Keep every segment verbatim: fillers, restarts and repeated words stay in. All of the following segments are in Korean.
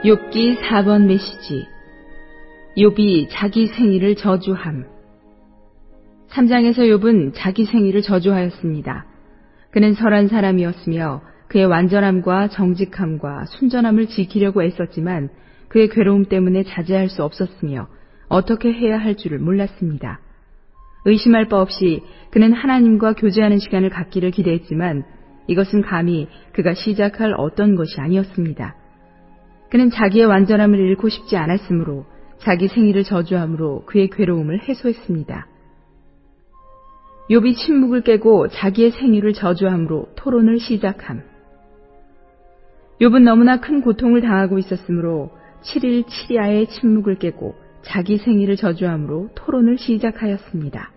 욥기 사 번 메시지. 욥이 자기 생일을 저주함. 삼 장에서 욥은 자기 생일을 저주하였습니다. 그는 설한 사람이었으며 그의 완전함과 정직함과 순전함을 지키려고 애썼지만 그의 괴로움 때문에 자제할 수 없었으며 어떻게 해야 할 줄을 몰랐습니다. 의심할 바 없이 그는 하나님과 교제하는 시간을 갖기를 기대했지만 이것은 감히 그가 시작할 어떤 것이 아니었습니다. 그는 자기의 완전함을 잃고 싶지 않았으므로 자기 생일을 저주함으로 그의 괴로움을 해소했습니다. 욥이 침묵을 깨고 자기의 생일을 저주함으로 토론을 시작함. 욥은 너무나 큰 고통을 당하고 있었으므로 칠 일 칠 야의 침묵을 깨고 자기 생일을 저주함으로 토론을 시작하였습니다.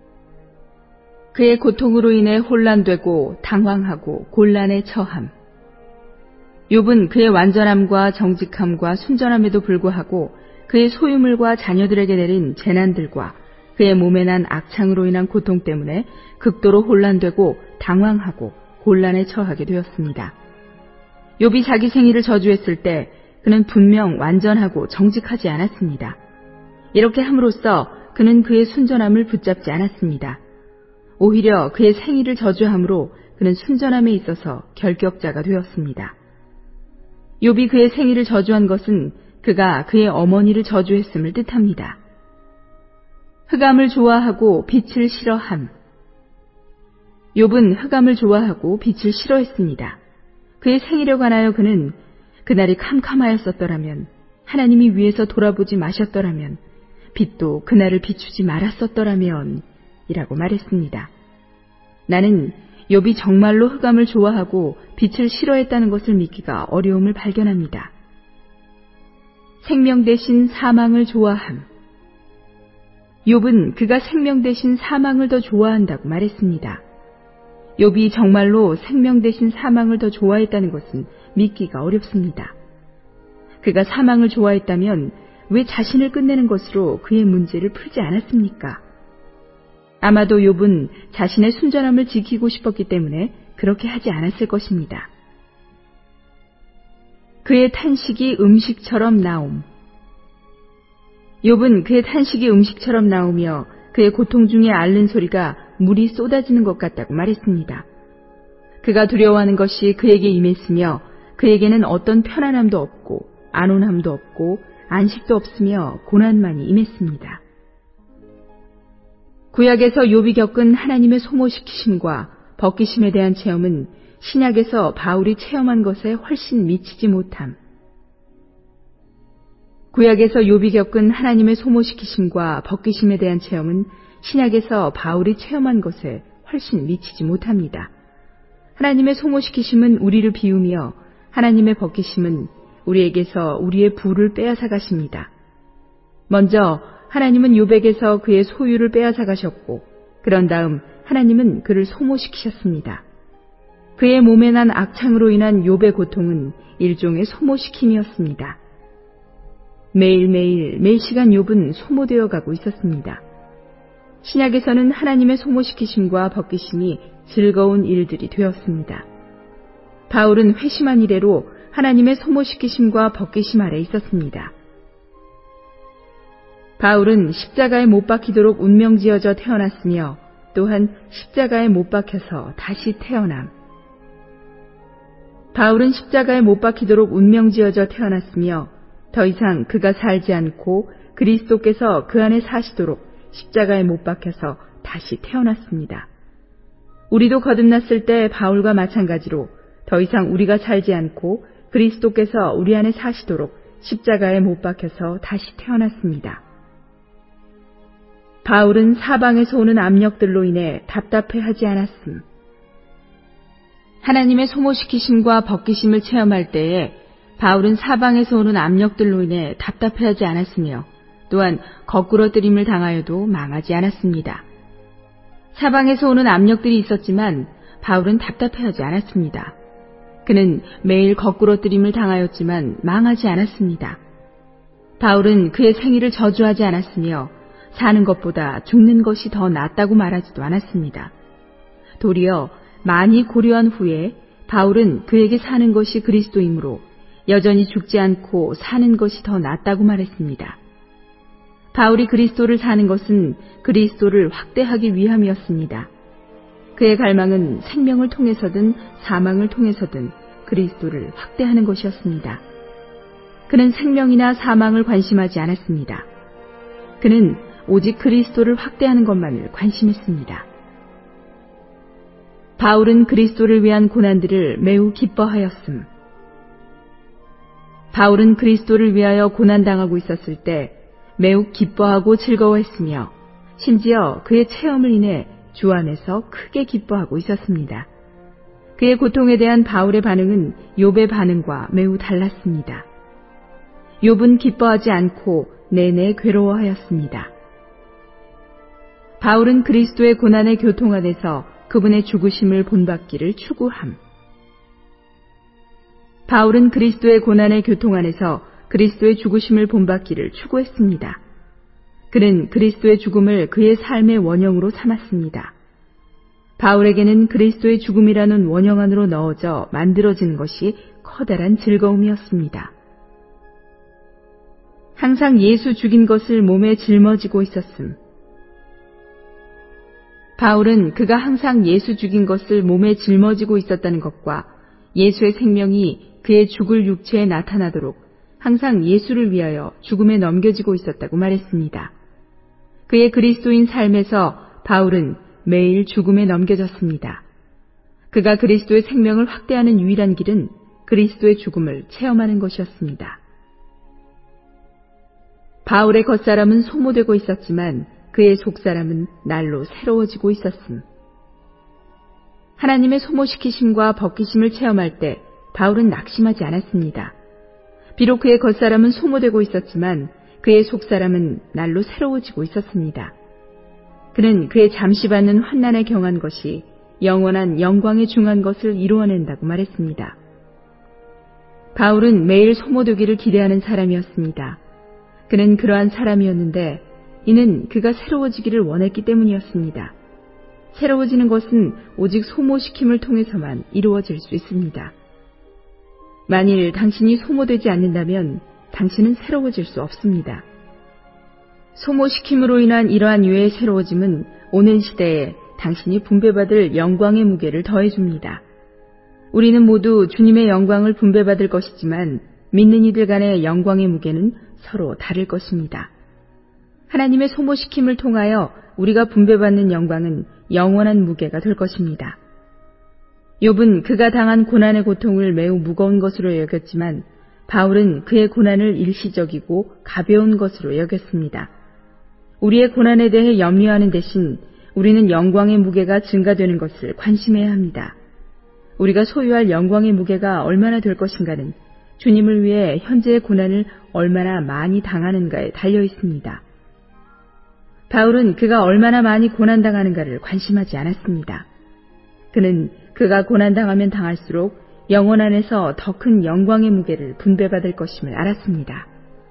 그의 고통으로 인해 혼란되고 당황하고 곤란에 처함. 욥은 그의 완전함과 정직함과 순전함에도 불구하고 그의 소유물과 자녀들에게 내린 재난들과 그의 몸에 난 악창으로 인한 고통 때문에 극도로 혼란되고 당황하고 곤란에 처하게 되었습니다. 욥이 자기 생일을 저주했을 때 그는 분명 완전하고 정직하지 않았습니다. 이렇게 함으로써 그는 그의 순전함을 붙잡지 않았습니다. 오히려 그의 생일을 저주함으로 그는 순전함에 있어서 결격자가 되었습니다. 욥이 그의 생일을 저주한 것은 그가 그의 어머니를 저주했음을 뜻합니다. 흑암을 좋아하고 빛을 싫어함. 욥은 흑암을 좋아하고 빛을 싫어했습니다. 그의 생일에 관하여 그는 그날이 캄캄하였었더라면, 하나님이 위에서 돌아보지 마셨더라면, 빛도 그날을 비추지 말았었더라면 이라고 말했습니다. 나는 욥이 정말로 흑암을 좋아하고 빛을 싫어했다는 것을 믿기가 어려움을 발견합니다. 생명 대신 사망을 좋아함. 욥은 그가 생명 대신 사망을 더 좋아한다고 말했습니다. 욥이 정말로 생명 대신 사망을 더 좋아했다는 것은 믿기가 어렵습니다. 그가 사망을 좋아했다면 왜 자신을 끝내는 것으로 그의 문제를 풀지 않았습니까? 아마도 욥은 자신의 순전함을 지키고 싶었기 때문에 그렇게 하지 않았을 것입니다. 그의 탄식이 음식처럼 나옴. 욥은 그의 탄식이 음식처럼 나오며 그의 고통 중에 앓는 소리가 물이 쏟아지는 것 같다고 말했습니다. 그가 두려워하는 것이 그에게 임했으며 그에게는 어떤 편안함도 없고 안온함도 없고 안식도 없으며 고난만이 임했습니다. 구약에서 욥이 겪은 하나님의 소모시키심과 벗기심에 대한 체험은 신약에서 바울이 체험한 것에 훨씬 미치지 못함. 구약에서 욥이 겪은 하나님의 소모시키심과 벗기심에 대한 체험은 신약에서 바울이 체험한 것에 훨씬 미치지 못합니다. 하나님의 소모시키심은 우리를 비우며 하나님의 벗기심은 우리에게서 우리의 부를 빼앗아 가십니다. 먼저 하나님은 욥에게서 그의 소유를 빼앗아 가셨고 그런 다음 하나님은 그를 소모시키셨습니다. 그의 몸에 난 악창으로 인한 욥의 고통은 일종의 소모시킴이었습니다. 매일매일 매시간 욥은 소모되어 가고 있었습니다. 신약에서는 하나님의 소모시키심과 벗기심이 즐거운 일들이 되었습니다. 바울은 회심한 이래로 하나님의 소모시키심과 벗기심 아래 있었습니다. 바울은 십자가에 못 박히도록 운명지어져 태어났으며 또한 십자가에 못 박혀서 다시 태어남. 바울은 십자가에 못 박히도록 운명지어져 태어났으며 더 이상 그가 살지 않고 그리스도께서 그 안에 사시도록 십자가에 못 박혀서 다시 태어났습니다. 우리도 거듭났을 때 바울과 마찬가지로 더 이상 우리가 살지 않고 그리스도께서 우리 안에 사시도록 십자가에 못 박혀서 다시 태어났습니다. 바울은 사방에서 오는 압력들로 인해 답답해하지 않았음. 하나님의 소모시키심과 벗기심을 체험할 때에 바울은 사방에서 오는 압력들로 인해 답답해하지 않았으며 또한 거꾸러뜨림을 당하여도 망하지 않았습니다. 사방에서 오는 압력들이 있었지만 바울은 답답해하지 않았습니다. 그는 매일 거꾸러뜨림을 당하였지만 망하지 않았습니다. 바울은 그의 생일을 저주하지 않았으며 사는 것보다 죽는 것이 더 낫다고 말하지도 않았습니다. 도리어 많이 고려한 후에 바울은 그에게 사는 것이 그리스도이므로 여전히 죽지 않고 사는 것이 더 낫다고 말했습니다. 바울이 그리스도를 사는 것은 그리스도를 확대하기 위함이었습니다. 그의 갈망은 생명을 통해서든 사망을 통해서든 그리스도를 확대하는 것이었습니다. 그는 생명이나 사망을 관심하지 않았습니다. 그는 오직 그리스도를 확대하는 것만을 관심했습니다. 바울은 그리스도를 위한 고난들을 매우 기뻐하였음. 바울은 그리스도를 위하여 고난당하고 있었을 때 매우 기뻐하고 즐거워했으며 심지어 그의 체험을 인해 주 안에서 크게 기뻐하고 있었습니다. 그의 고통에 대한 바울의 반응은 욥의 반응과 매우 달랐습니다. 욥은 기뻐하지 않고 내내 괴로워하였습니다. 바울은 그리스도의 고난의 교통 안에서 그분의 죽으심을 본받기를 추구함. 바울은 그리스도의 고난의 교통 안에서 그리스도의 죽으심을 본받기를 추구했습니다. 그는 그리스도의 죽음을 그의 삶의 원형으로 삼았습니다. 바울에게는 그리스도의 죽음이라는 원형 안으로 넣어져 만들어지는 것이 커다란 즐거움이었습니다. 항상 예수 죽인 것을 몸에 짊어지고 있었음. 바울은 그가 항상 예수 죽인 것을 몸에 짊어지고 있었다는 것과 예수의 생명이 그의 죽을 육체에 나타나도록 항상 예수를 위하여 죽음에 넘겨지고 있었다고 말했습니다. 그의 그리스도인 삶에서 바울은 매일 죽음에 넘겨졌습니다. 그가 그리스도의 생명을 확대하는 유일한 길은 그리스도의 죽음을 체험하는 것이었습니다. 바울의 겉사람은 소모되고 있었지만 그의 속사람은 날로 새로워지고 있었음. 하나님의 소모시키심과 벗기심을 체험할 때 바울은 낙심하지 않았습니다. 비록 그의 겉사람은 소모되고 있었지만 그의 속사람은 날로 새로워지고 있었습니다. 그는 그의 잠시 받는 환난에 경한 것이 영원한 영광에 중한 것을 이루어낸다고 말했습니다. 바울은 매일 소모되기를 기대하는 사람이었습니다. 그는 그러한 사람이었는데 이는 그가 새로워지기를 원했기 때문이었습니다. 새로워지는 것은 오직 소모시킴을 통해서만 이루어질 수 있습니다. 만일 당신이 소모되지 않는다면 당신은 새로워질 수 없습니다. 소모시킴으로 인한 이러한 유의 새로워짐은 오는 시대에 당신이 분배받을 영광의 무게를 더해줍니다. 우리는 모두 주님의 영광을 분배받을 것이지만 믿는 이들 간의 영광의 무게는 서로 다를 것입니다. 하나님의 소모시킴을 통하여 우리가 분배받는 영광은 영원한 무게가 될 것입니다. 욥은 그가 당한 고난의 고통을 매우 무거운 것으로 여겼지만 바울은 그의 고난을 일시적이고 가벼운 것으로 여겼습니다. 우리의 고난에 대해 염려하는 대신 우리는 영광의 무게가 증가되는 것을 관심해야 합니다. 우리가 소유할 영광의 무게가 얼마나 될 것인가는 주님을 위해 현재의 고난을 얼마나 많이 당하는가에 달려 있습니다. 바울은 그가 얼마나 많이 고난당하는가를 관심하지 않았습니다. 그는 그가 고난당하면 당할수록 영혼 안에서 더 큰 영광의 무게를 분배받을 것임을 알았습니다.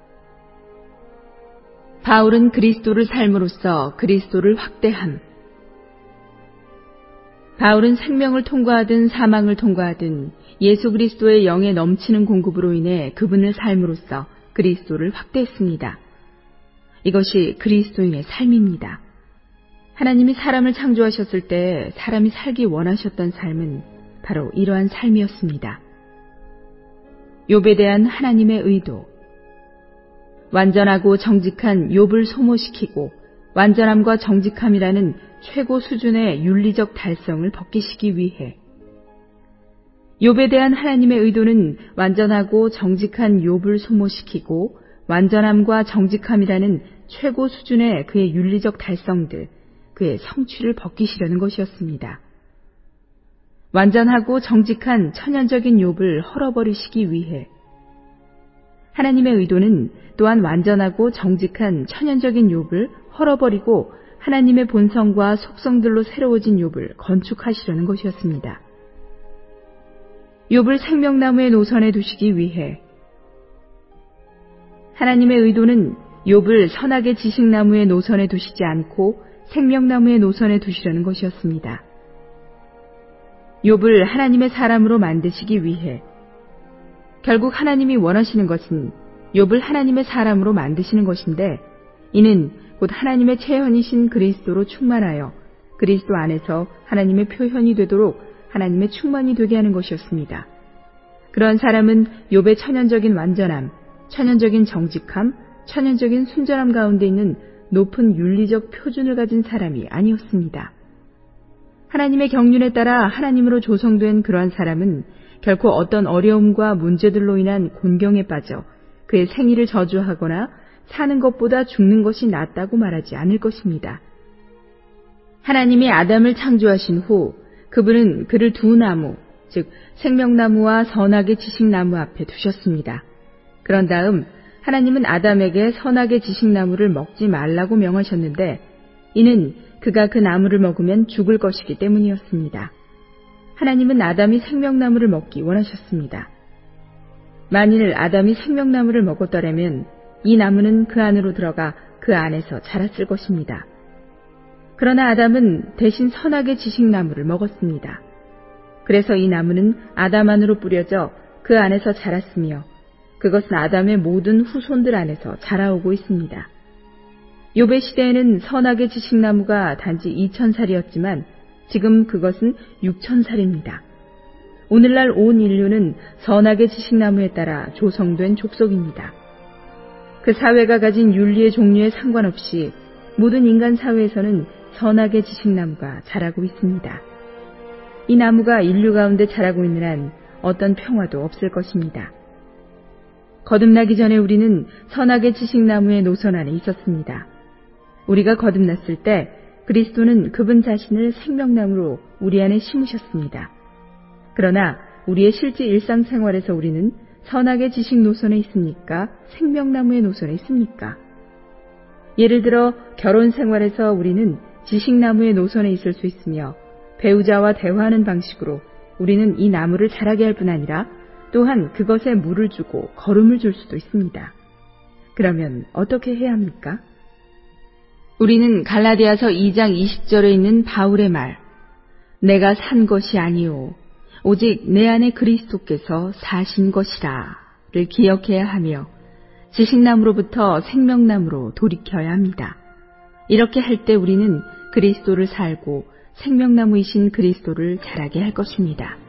바울은 그리스도를 삶으로써 그리스도를 확대함. 바울은 생명을 통과하든 사망을 통과하든 예수 그리스도의 영에 넘치는 공급으로 인해 그분을 삶으로써 그리스도를 확대했습니다. 이것이 그리스도인의 삶입니다. 하나님이 사람을 창조하셨을 때 사람이 살기 원하셨던 삶은 바로 이러한 삶이었습니다. 욥에 대한 하나님의 의도. 완전하고 정직한 욥을 소모시키고 완전함과 정직함이라는 최고 수준의 윤리적 달성을 벗기시기 위해 욥에 대한 하나님의 의도는 완전하고 정직한 욥을 소모시키고 완전함과 정직함이라는 최고 수준의 그의 윤리적 달성들, 그의 성취를 벗기시려는 것이었습니다. 완전하고 정직한 천연적인 욥을 헐어버리시기 위해 하나님의 의도는 또한 완전하고 정직한 천연적인 욥을 헐어버리고 하나님의 본성과 속성들로 새로워진 욥을 건축하시려는 것이었습니다. 욥을 생명나무의 노선에 두시기 위해 하나님의 의도는 욥을 선악의 지식나무의 노선에 두시지 않고 생명나무의 노선에 두시려는 것이었습니다. 욥을 하나님의 사람으로 만드시기 위해 결국 하나님이 원하시는 것은 욥을 하나님의 사람으로 만드시는 것인데, 이는 곧 하나님의 체현이신 그리스도로 충만하여 그리스도 안에서 하나님의 표현이 되도록 하나님의 충만이 되게 하는 것이었습니다. 그러한 사람은 욥의 천연적인 완전함, 천연적인 정직함, 천연적인 순전함 가운데 있는 높은 윤리적 표준을 가진 사람이 아니었습니다. 하나님의 경륜에 따라 하나님으로 조성된 그러한 사람은 결코 어떤 어려움과 문제들로 인한 곤경에 빠져 그의 생일을 저주하거나 사는 것보다 죽는 것이 낫다고 말하지 않을 것입니다. 하나님이 아담을 창조하신 후 그분은 그를 두 나무, 즉 생명나무와 선악의 지식나무 앞에 두셨습니다. 그런 다음 하나님은 아담에게 선악의 지식나무를 먹지 말라고 명하셨는데, 이는 그가 그 나무를 먹으면 죽을 것이기 때문이었습니다. 하나님은 아담이 생명나무를 먹기 원하셨습니다. 만일 아담이 생명나무를 먹었더라면 이 나무는 그 안으로 들어가 그 안에서 자랐을 것입니다. 그러나 아담은 대신 선악의 지식나무를 먹었습니다. 그래서 이 나무는 아담 안으로 뿌려져 그 안에서 자랐으며 그것은 아담의 모든 후손들 안에서 자라오고 있습니다. 욥의 시대에는 선악의 지식나무가 단지 이천 살이었지만 지금 그것은 육천 살입니다. 오늘날 온 인류는 선악의 지식나무에 따라 조성된 족속입니다. 그 사회가 가진 윤리의 종류에 상관없이 모든 인간 사회에서는 선악의 지식나무가 자라고 있습니다. 이 나무가 인류 가운데 자라고 있는 한 어떤 평화도 없을 것입니다. 거듭나기 전에 우리는 선악의 지식나무의 노선 안에 있었습니다. 우리가 거듭났을 때 그리스도는 그분 자신을 생명나무로 우리 안에 심으셨습니다. 그러나 우리의 실제 일상생활에서 우리는 선악의 지식 노선에 있습니까? 생명나무의 노선에 있습니까? 예를 들어 결혼 생활에서 우리는 지식나무의 노선에 있을 수 있으며 배우자와 대화하는 방식으로 우리는 이 나무를 자라게 할 뿐 아니라 또한 그것에 물을 주고 거름을 줄 수도 있습니다. 그러면 어떻게 해야 합니까? 우리는 갈라디아서 이 장 이십 절에 있는 바울의 말, 내가 산 것이 아니오 오직 내 안에 그리스도께서 사신 것이라 를 기억해야 하며 지식나무로부터 생명나무로 돌이켜야 합니다. 이렇게 할 때 우리는 그리스도를 살고 생명나무이신 그리스도를 자라게 할 것입니다.